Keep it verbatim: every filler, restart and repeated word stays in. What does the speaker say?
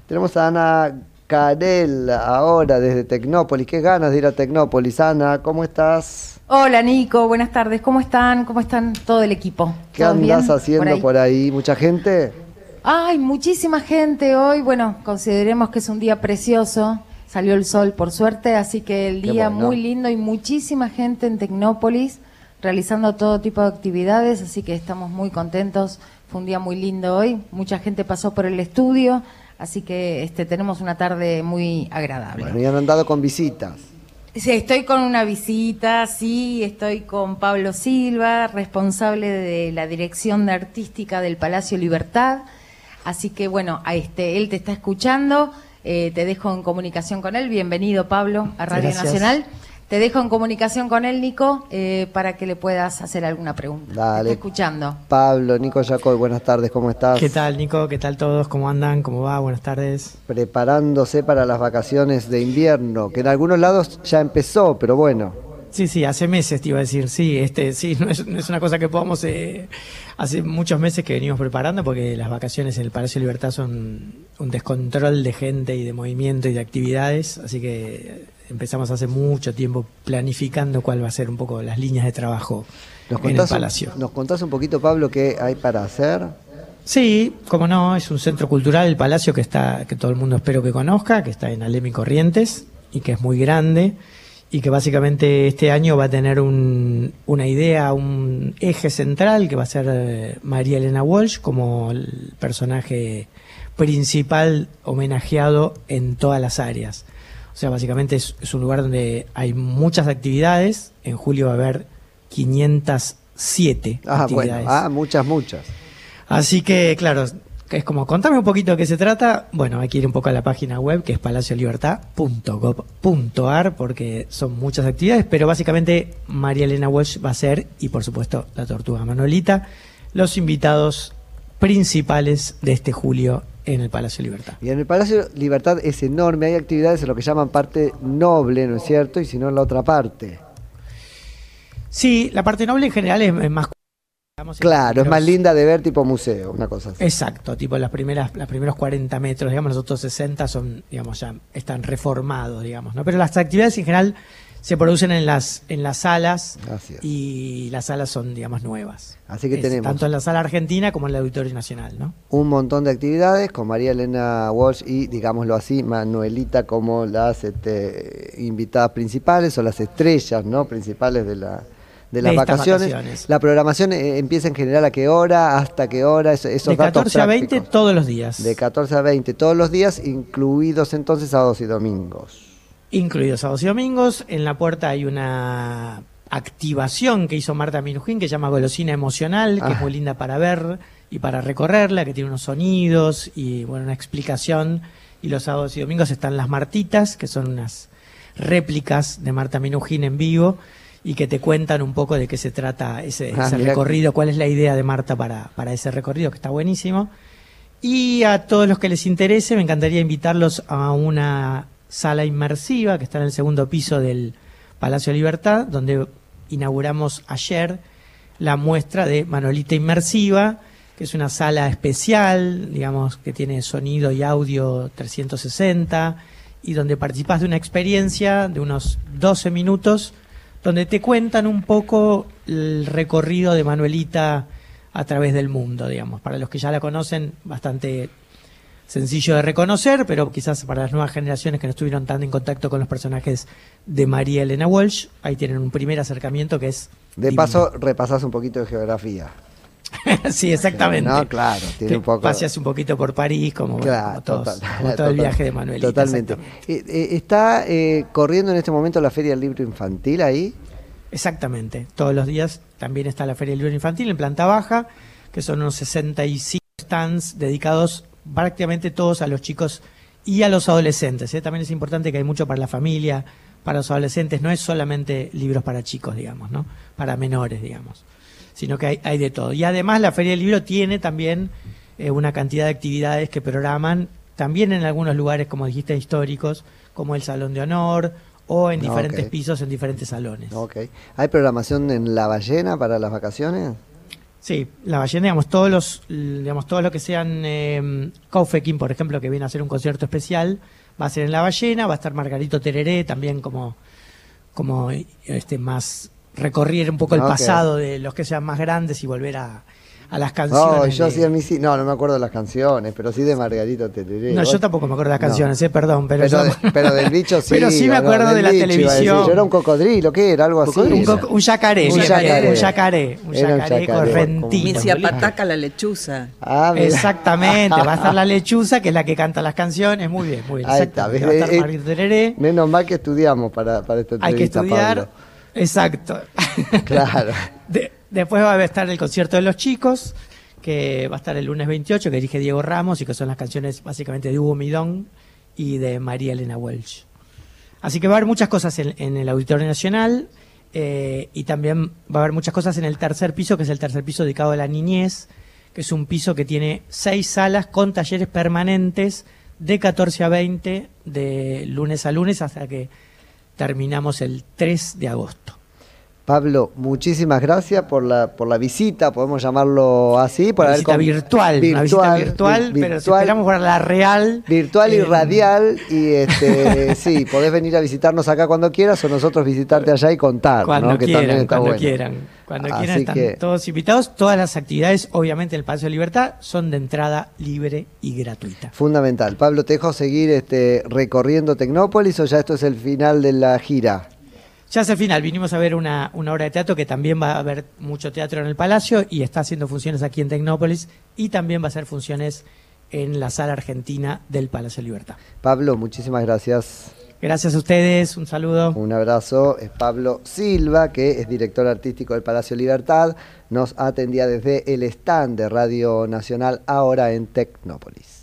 Tenemos a Ana Carel ahora desde Tecnópolis. Qué ganas de ir a Tecnópolis. Ana, ¿cómo estás? Hola Nico, buenas tardes. ¿Cómo están? ¿Cómo están todo el equipo? ¿Qué andás haciendo por ahí? por ahí? ¿Mucha gente? Ay, muchísima gente hoy. Bueno, consideremos que es un día precioso. Salió el sol, por suerte, así que el día bueno. muy lindo y muchísima gente en Tecnópolis realizando todo tipo de actividades, así que estamos muy contentos. Fue un día muy lindo hoy. Mucha gente pasó por el estudio. Así que este, tenemos una tarde muy agradable. Bueno, y han andado con visitas. Sí, estoy con una visita, sí, estoy con Pablo Silva, responsable de la dirección de artística del Palacio Libertad. Así que bueno, a este, él te está escuchando, eh, te dejo en comunicación con él. Bienvenido, Pablo, a Radio Gracias. Nacional. Te dejo en comunicación con él, Nico, eh, para que le puedas hacer alguna pregunta. Dale. Te está escuchando. Pablo, Nico Yacoy, buenas tardes, ¿cómo estás? ¿Qué tal, Nico? ¿Qué tal todos? ¿Cómo andan? ¿Cómo va? Buenas tardes. Preparándose para las vacaciones de invierno, que en algunos lados ya empezó, pero bueno. Sí, sí, hace meses te iba a decir, sí, este, sí, no es, no es una cosa que podamos, eh, hace muchos meses que venimos preparando porque las vacaciones en el Palacio Libertad son un descontrol de gente y de movimiento y de actividades, así que empezamos hace mucho tiempo planificando cuál va a ser un poco las líneas de trabajo ¿Nos en el contás, Palacio. ¿Nos contás un poquito, Pablo, qué hay para hacer? Sí, como no, es un centro cultural, el Palacio, que está, que todo el mundo espero que conozca, que está en Alem y Corrientes y que es muy grande y que básicamente este año va a tener un, una idea, un eje central que va a ser eh, María Elena Walsh como el personaje principal homenajeado en todas las áreas. O sea, básicamente es, es un lugar donde hay muchas actividades. En julio va a haber quinientas siete Ah, actividades. bueno, ah, muchas, muchas. Así que, claro, es como, contame un poquito de qué se trata. Bueno, hay que ir un poco a la página web, que es palacio libertad punto gob punto ar, porque son muchas actividades, pero básicamente María Elena Walsh va a ser, y por supuesto la Tortuga Manolita, los invitados principales de este julio en el Palacio Libertad. Y en el Palacio Libertad es enorme, hay actividades en lo que llaman parte noble, ¿no es cierto? Y si no, en la otra parte. Sí, la parte noble en general es, es más... Claro, es más linda de ver, tipo museo, una cosa así. Exacto, tipo las primeras, los primeros cuarenta metros, digamos, los otros sesenta son, digamos, ya están reformados, digamos, ¿no? Pero las actividades en general se producen en las en las salas y las salas son, digamos, nuevas. Así que es, tenemos tanto en la sala argentina como en el Auditorio Nacional, ¿no? Un montón de actividades con María Elena Walsh y, digámoslo así, Manuelita como las este, invitadas principales o las estrellas, ¿no? principales de la de las de vacaciones. vacaciones. La programación eh, empieza en general a qué hora, hasta qué hora, esos, esos de catorce a veinte prácticos. todos los días. De catorce a veinte todos los días, incluidos entonces sábados y domingos. Incluidos sábados y domingos. En la puerta hay una activación que hizo Marta Minujín que se llama Golosina Emocional, que ah. es muy linda para ver y para recorrerla, que tiene unos sonidos y bueno, una explicación. Y los sábados y domingos están las Martitas, que son unas réplicas de Marta Minujín en vivo y que te cuentan un poco de qué se trata ese, ah, ese recorrido, cuál es la idea de Marta para, para ese recorrido, que está buenísimo. Y a todos los que les interese, me encantaría invitarlos a una sala inmersiva que está en el segundo piso del Palacio Libertad, donde inauguramos ayer la muestra de Manolita Inmersiva, que es una sala especial, digamos, que tiene sonido y audio trescientos sesenta, y donde participás de una experiencia de unos doce minutos, donde te cuentan un poco el recorrido de Manuelita a través del mundo, digamos. Para los que ya la conocen, bastante sencillo de reconocer, pero quizás para las nuevas generaciones que no estuvieron tan en contacto con los personajes de María Elena Walsh, ahí tienen un primer acercamiento que es... De divino. Paso, repasás un poquito de geografía. Sí, exactamente. No, claro, tiene un poco... Paseas un poquito por París, como, claro, como, todos, total, como todo total, el viaje de Manuelita. Totalmente. Eh, eh, ¿Está eh, corriendo en este momento la Feria del Libro Infantil ahí? Exactamente. Todos los días también está la Feria del Libro Infantil en planta baja, que son unos sesenta y cinco stands dedicados prácticamente todos a los chicos y a los adolescentes, ¿eh? También es importante que hay mucho para la familia, para los adolescentes, no es solamente libros para chicos, digamos, ¿no? Para menores, digamos, sino que hay, hay de todo. Y además la Feria del Libro tiene también eh, una cantidad de actividades que programan, también en algunos lugares, como dijiste, históricos, como el Salón de Honor, o en diferentes okay. pisos, en diferentes salones. Okay. ¿Hay programación en La Ballena para las vacaciones? Sí, la ballena, digamos, todos los, digamos, todo lo que sean eh, Kaufekin, por ejemplo, que viene a hacer un concierto especial, va a ser en la ballena, va a estar Margarito Tereré también como, como este más recorrer un poco el okay. pasado de los que sean más grandes y volver a, a las canciones. No, yo de... sí a mí sí, no, no me acuerdo de las canciones, pero sí de Margarito Tereré. No, yo tampoco me acuerdo de las canciones, no. eh, perdón. Pero, pero, yo... de, pero del bicho sí. Pero sí me acuerdo no, de la bicho, televisión. Yo era un cocodrilo, ¿qué era? Algo así. Un, co un yacaré, un yacaré, un yacaré, un yacaré correntino. Me decía pataca la lechuza. Ah, exactamente, va a estar la lechuza, que es la que canta las canciones. Muy bien, muy bien. Ahí está, va a estar eh, Margarito Tereré. Menos mal que estudiamos para, para esta entrevista, Hay que estudiar. Pablo. Exacto. Claro. De, después va a estar el concierto de los chicos, que va a estar el lunes veintiocho, que dirige Diego Ramos y que son las canciones básicamente de Hugo Midón y de María Elena Walsh. Así que va a haber muchas cosas en, en el Auditorio Nacional eh, y también va a haber muchas cosas en el tercer piso, que es el tercer piso dedicado a la niñez, que es un piso que tiene seis salas con talleres permanentes de catorce a veinte, de lunes a lunes hasta que terminamos el tres de agosto. Pablo, muchísimas gracias por la por la visita, podemos llamarlo así. Por una haber visita virtual, virtual, una visita virtual, vi, pero virtual, esperamos por la real. Virtual y eh, radial, y este sí, podés venir a visitarnos acá cuando quieras o nosotros visitarte allá y contar. Cuando ¿no? quieran, que también está cuando bueno. quieran. Cuando Así quieran están que... todos invitados. Todas las actividades, obviamente, en el Palacio de Libertad son de entrada libre y gratuita. Fundamental. Pablo, ¿te dejo seguir este, recorriendo Tecnópolis o ya esto es el final de la gira? Ya es el final, vinimos a ver una, una obra de teatro que también va a haber mucho teatro en el Palacio y está haciendo funciones aquí en Tecnópolis y también va a hacer funciones en la Sala Argentina del Palacio de Libertad. Pablo, muchísimas gracias. Gracias a ustedes, un saludo. Un abrazo, es Pablo Silva, que es director artístico del Palacio de Libertad, nos atendía desde el stand de Radio Nacional ahora en Tecnópolis.